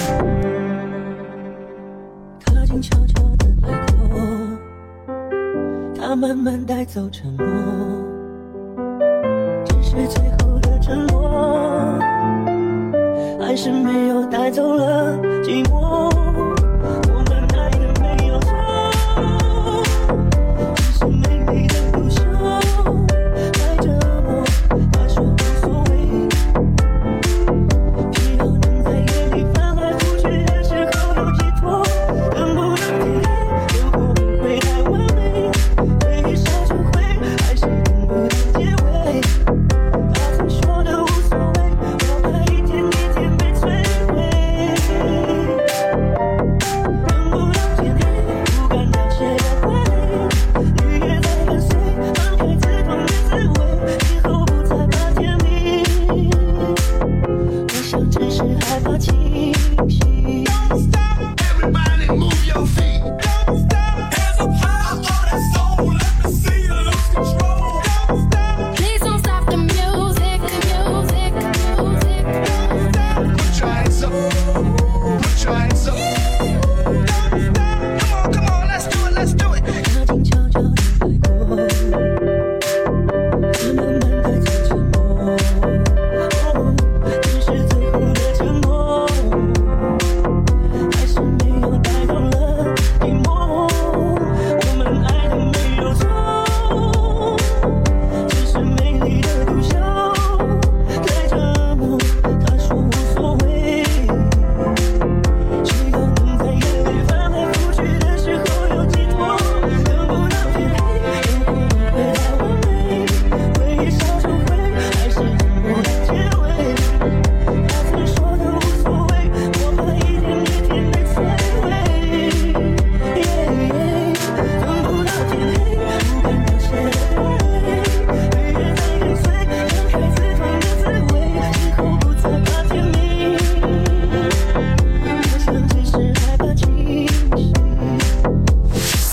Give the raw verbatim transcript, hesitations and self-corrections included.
踏进悄悄的海阔，它慢慢带走沉默，只是最后的承诺，还是没有带走了寂寞。我们爱的没有错，只是美丽的不朽，太折磨。他说无所谓，只要能在夜里翻来覆去的时候有寄托，等不到天黑，生活不会太完美，回忆烧成灰，还是等不到结尾。他曾说的无所谓，我怕一天一天被摧毁。等不到天黑，不敢凋谢的花蕾，雨也在跟随，放开刺痛的滋味，以后不再怕天明。我想只是害怕清醒。 Don't stop, everybody move your feet. Don't stop.